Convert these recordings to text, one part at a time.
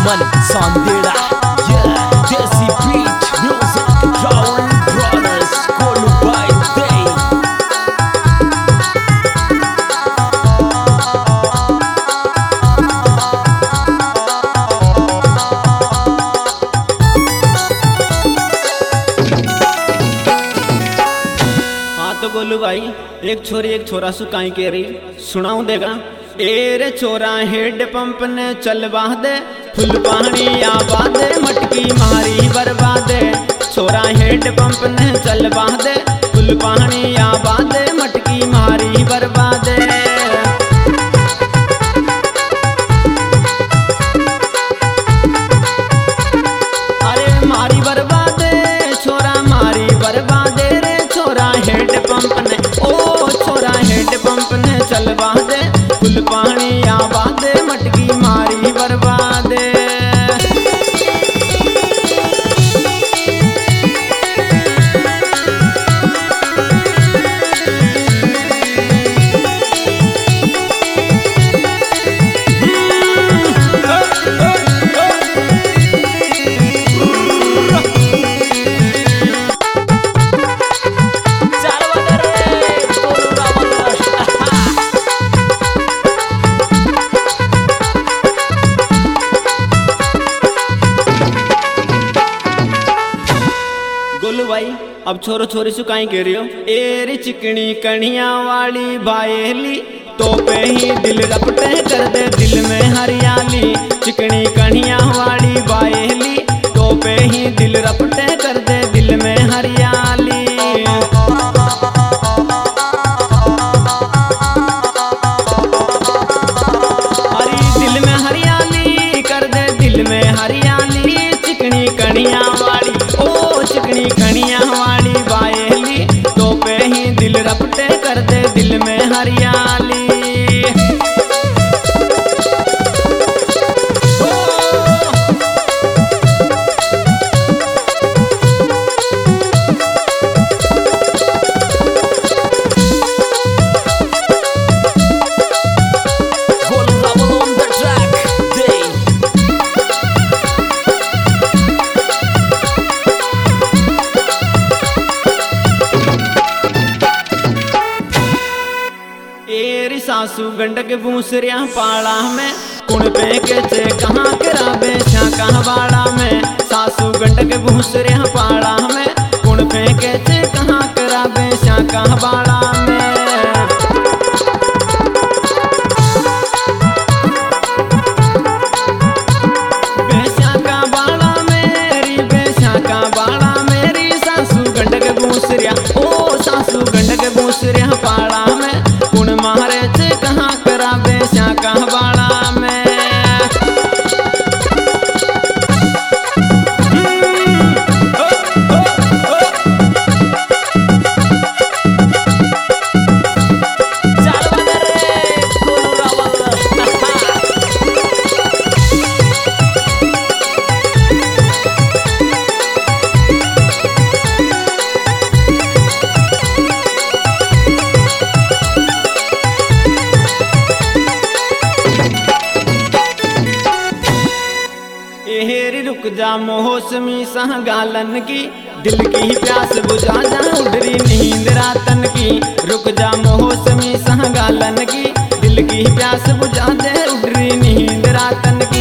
Aman Sandera, yeah, Desi Beat Music, Raul Brothers, Kolu by Day. हाँ तो गोलू भाई, एक छोरी एक छोरा सु काई कह रही सुनाऊं देगा। एरे छोरा हेड पंप ने चलवा दे, फुल पानी आवा दे, मटकी मारी बर्बादे। छोरा हेड पंप ने चलवा दे, फुल पानी आवा दे, मटकी मारी बर्बादे। अरे मारी बर्बादे छोरा मारी बर्बादे रे, छोरा हेड पंप ने ओ छोरा हेड पंप ने चलवा दे, फुल पानी आवा दे, मटकी मारी बर्बादे। गोलू भाई अब छोरो छोरी सु काई कह रही हो। एरी चिकनी कणिया वाली बायली, तो पे ही दिल रपटे कर दे दिल में हरियाली। चिकनी कणिया वाली बायली, तो पे ही दिल रपटे कर दे दिल में हरियाली। अरे दिल में हरियाली कर दे दिल में हरियाली, चिकनी कणिया वाली ओ चिकनी कणिया वाली बायली, तो पे ही दिल रपटे कर दे दिल में हरियाली। Kolu Double on the track, Day. एरी सासू गंडक बूसरिया पाड़ा में, कुण पे के चे कहाँ कराबे श्या कहाँ बाड़ा में। सासू गंडक बूसरिया पाड़ा में, कुण पे के चे कहाँ कराबे श्या कहाँ बाड़ा में। बेश्या का बाड़ा मेरी बेश्या का बाड़ा मेरी, सासू गंडक बूसरिया ओ सासू गंडक बूसरिया पाड़ा में, कुण मारे चे कहाँ कराबे श्या कहाँ बाड़ा में। Kolu Double. एहेरी रुक जा मौसमी सह गालन की, दिल की प्यास बुझा जा उडरी नींद रातन की। रुक जा मौसमी सह गालन की, दिल की प्यास बुझा दे उडरी नींद रातन की।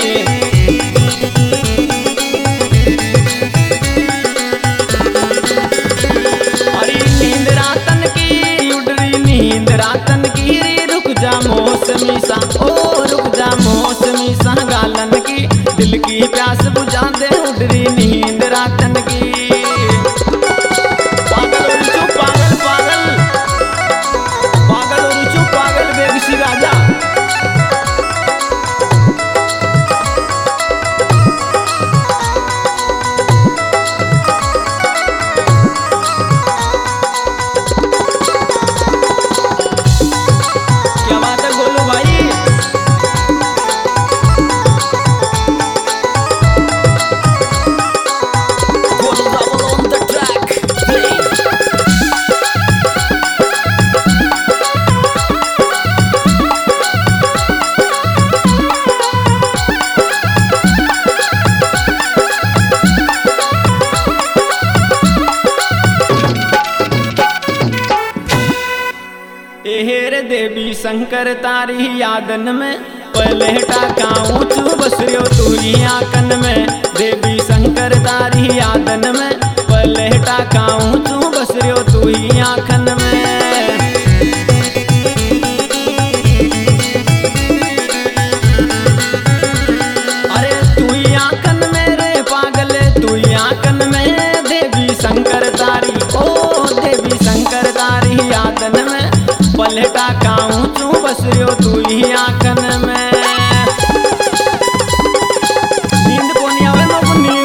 अरे नींद रातन की उडरी नींद रातन की रे, रुक जा मौसमी सा ओ रुक जा मौसमी सा गालन की, दिल की प्यास बुझा दे उडरी नींद रातन की। पागल उरुचु पागल पागल पागल उरुचु पागल बेगसी राजा। क्या बात है गोलू भाई। शंकर तारी यादन में पहले टाकाऊं तू बसरियो तू ही आकन में। देवी शंकर तारी यादन में पहले टाकाऊं तू बसरियो तू ही आखन में। अरे तू ही आकन में रे पागल तू ही आकन में। देवी शंकर तारी ओ देवी शंकर तारी यादन में पहले टाकाऊं तू बसरियो तू ही आकन में। नींद को नहीं आवे मेरे को नींद।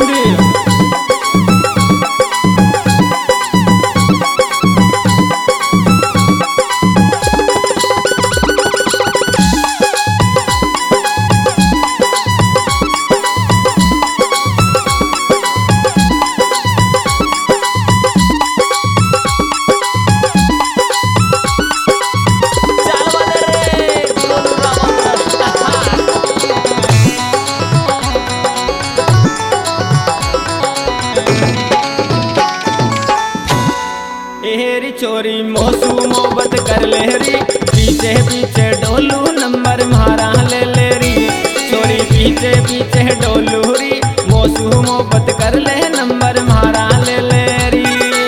एरी चोरी मोसू मोहब्बत कर ले री पीछे पीछे डोलू नंबर मारा ले ले री। चोरी पीछे पीछे डोलू री मोसू मोहब्बत कर ले नंबर मारा ले ले री।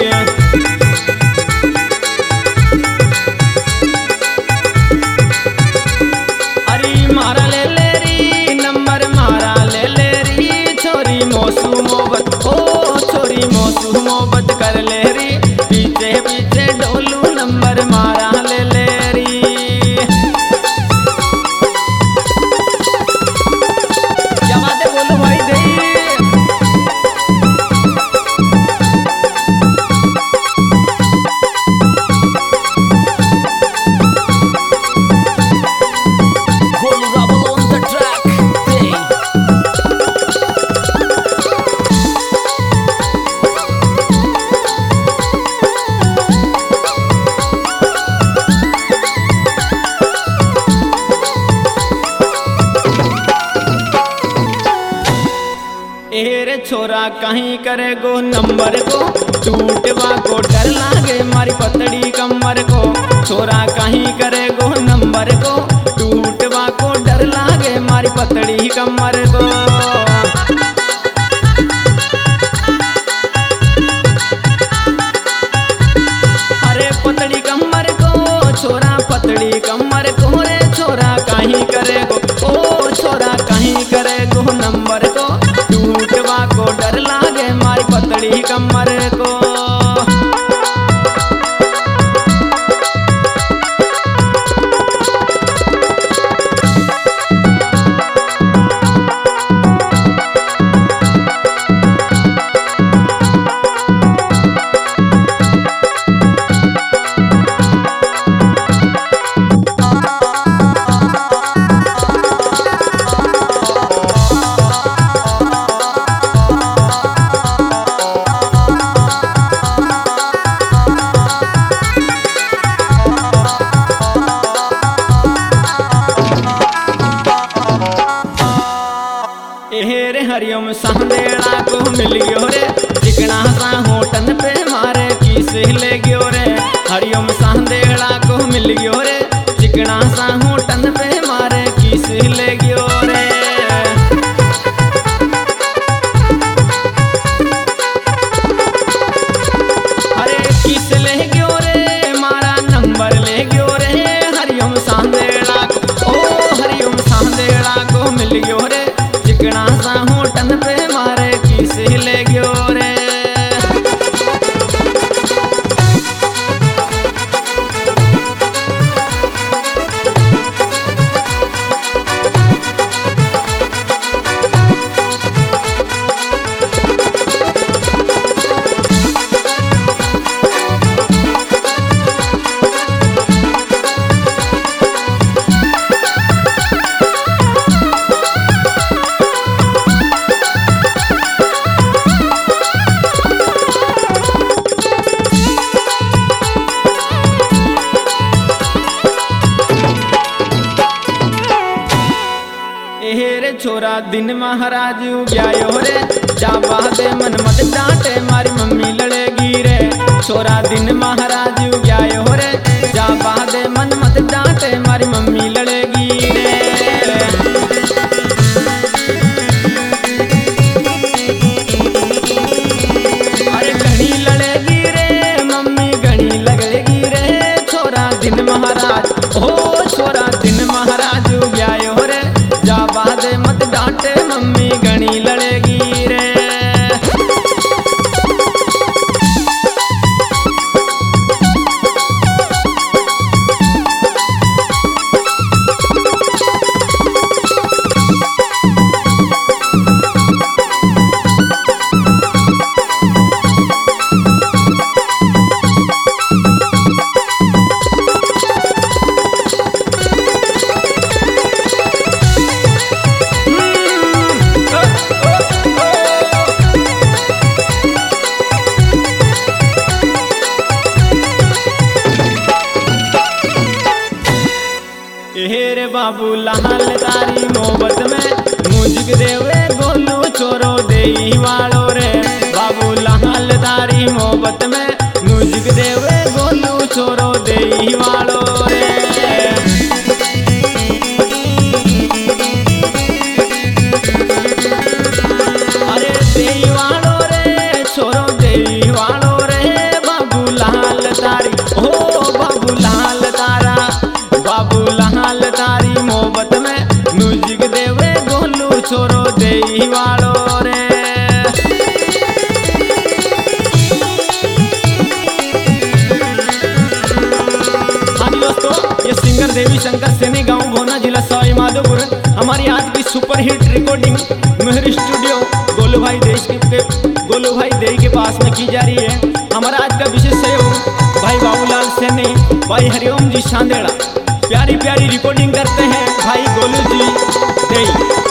अरे मारा ले ले री नंबर मारा ले ले री। छोरी मोसू मोहब्बत ओ छोरी मोसू मोहब्बत कर ले री पीछे पीछे डोलू नंबर मारा ले ले री। क्या बात है बोलो भाई दे। Golu Rebel on the track. Day. एरे छोरा कहीं करे गो नंबर को टूटवा को डर लागे मारी पतड़ी कमर को। छोरा कहीं करे गो नंबर को टूटवा को डर लागे मारी पतड़ी कमर को। अरे पतड़ी कमर को छोरा पतड़ी कमर को रे छोरा कहीं करे गो ओ छोरा कहीं करे गो नंबर को टूटवा को डर लागे मारी पतड़ी कमर को। एरे हरिओम सांदेड़ा को मिल गयो रे चिकना सा होटन पे मारे किस ले गयो रे। हरिओम सांदेड़ा को मिल गयो रे चिकना सा होटन पे मारे किस ले गयो रे। अरे किस ले गयो रे मारा नंबर ले गयो रे। हरिओम सांदेड़ा को ओ हरिओम सांदेड़ा को मिल गयो रे चिकना सा होटन पे मारे किस ले गयो रे। रे छोरा दिन महाराज उग्यायो रे जाबा दे मन मत डांटे मारी मम्मी लड़ेगी रे। छोरा दिन महाराज उग्यायो रे जाबा दे मन मत डांटे मारी मम्मी बाबू लाल तारी मोहब्बत में म्यूजिक देवे गोलू छोरो देई वालो रे। बाबू लाल तारी मोहब्बत में म्यूजिक देवे गोलू छोरो देई वालो रे। अरे देई वालो रे छोरो देई वालो रे। बाबू लाल तारी हो बाबू लाल तारा बाबू लाल तारी मोहब्बत में म्यूजिक देवे गोलू छोरो देई वालो रे। हाँ जी दोस्तों, ये सिंगर देवी शंकर सेनी गांव भोना जिला सवाई माधोपुर हमारी आज की super hit recording Mehar studio Golu भाई देई के पास में की जा रही है। हमारा आज का विशेष सहयोग भाई बाबूलाल सैनी, भाई हरिओम जी शांदेड़ा। प्यारी प्यारी रिकॉर्डिंग करते हैं भाई गोलू जी देई।